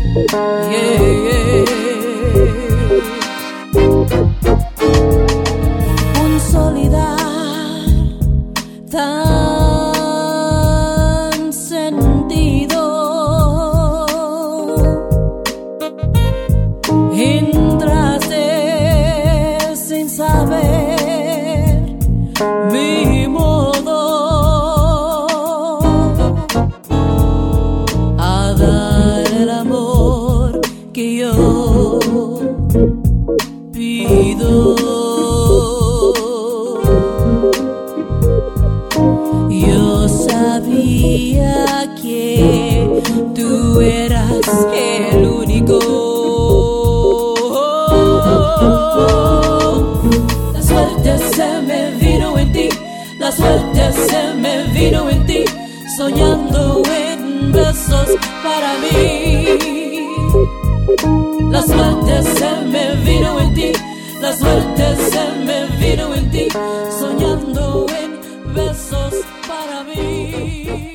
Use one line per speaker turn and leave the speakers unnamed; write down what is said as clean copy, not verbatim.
Yeah, yeah. Un solidar tan sentido entraste sin saber mi modo a dar el amor que yo pido. Yo sabía que tú eras el único. La suerte se me vino en ti, la suerte se me vino en ti, soñando en besos para mí. La suerte se me vino en ti, la suerte se me vino en ti, soñando en besos para mí.